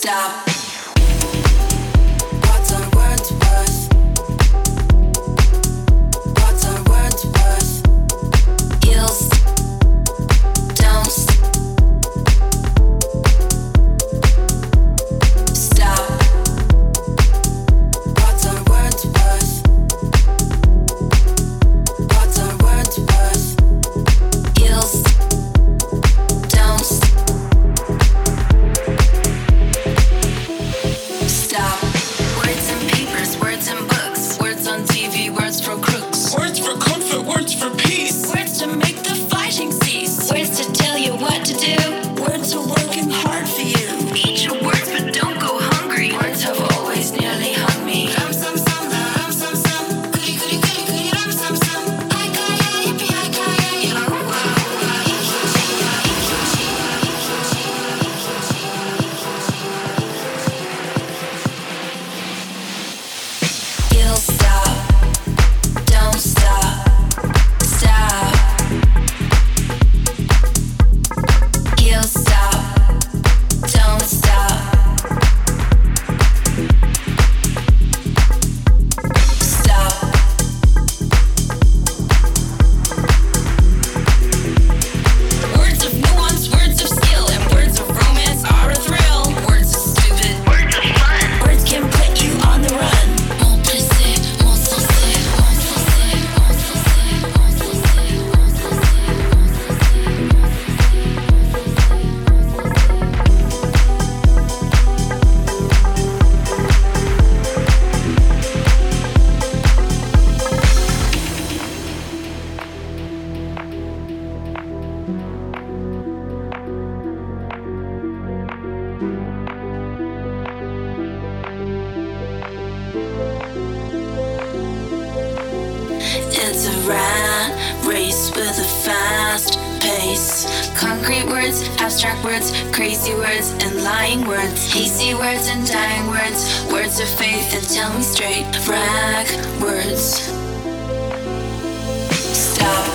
Stop. What's our words worth? What's our words worth? Heels, don't stop. What's our words worth? What's our words worth? Heels, don't stop. Words in papers, words in books, words on TV, words for crooks. Words for comfort, words for peace. Words to make the fighting cease. Words to tell you what to do. Words are working hard for you. Eat your words, but don't go hungry. Words have always nearly hung me. Ram sam sam, ram sam sam. Goody goody goody goody, ram sam sam. Hi kaya yippee, hi kaya You'll stop. Don't stop. Stop. You'll stop. Don't stop. Stop. Words of nuance, words of skill, and words of romance are a thrill. Words are stupid. Words are fun. Words can put you on the run. Mon pressé, mon sensé, mon sensé, mon sensé, mon sensé, mon It's a rat race with a fast pace. Concrete words, abstract words, crazy words, and lying words. Hasty words and dying words. Words of faith and tell me straight. Brag words. Stop.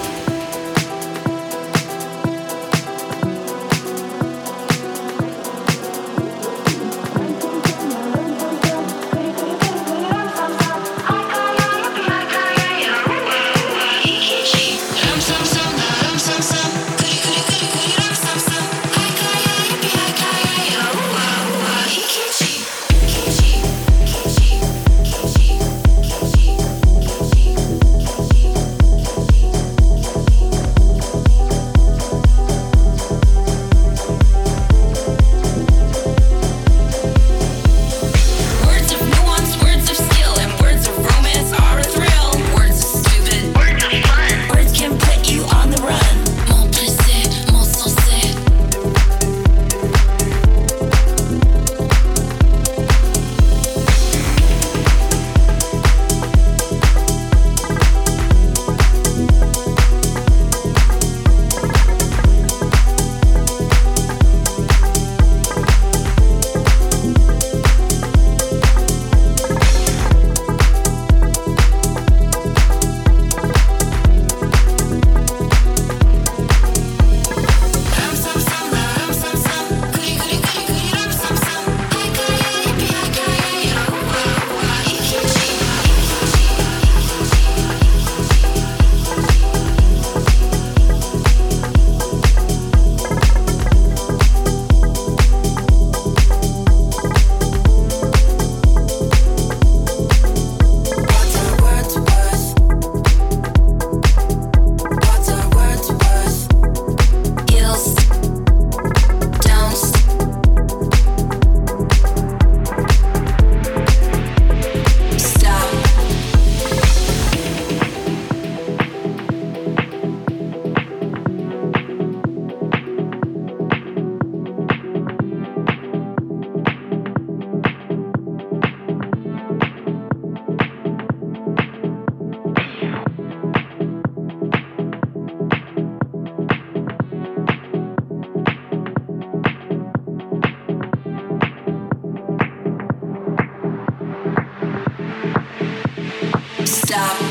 Ram sam sam, ram sam sam. Goody goody goody goody, ram sam sam. Hi kaya yippee, hi kaya Ikichi, Ikichi, Ikichi, Ikichi, Ikichi, Ikichi, Words of nuance, words of skill, and words of romance are a thrill. Words are stupid. Words are fun. Words can put you on the run. Mon pressé, mon sensé. Ram sam sam, ram sam sam. Goody goody goody goody, ram sam sam. Hi kaya yippee, hi kaya Ikichi, What's our words worth? What's our words worth? Heels, don't stop. Stop.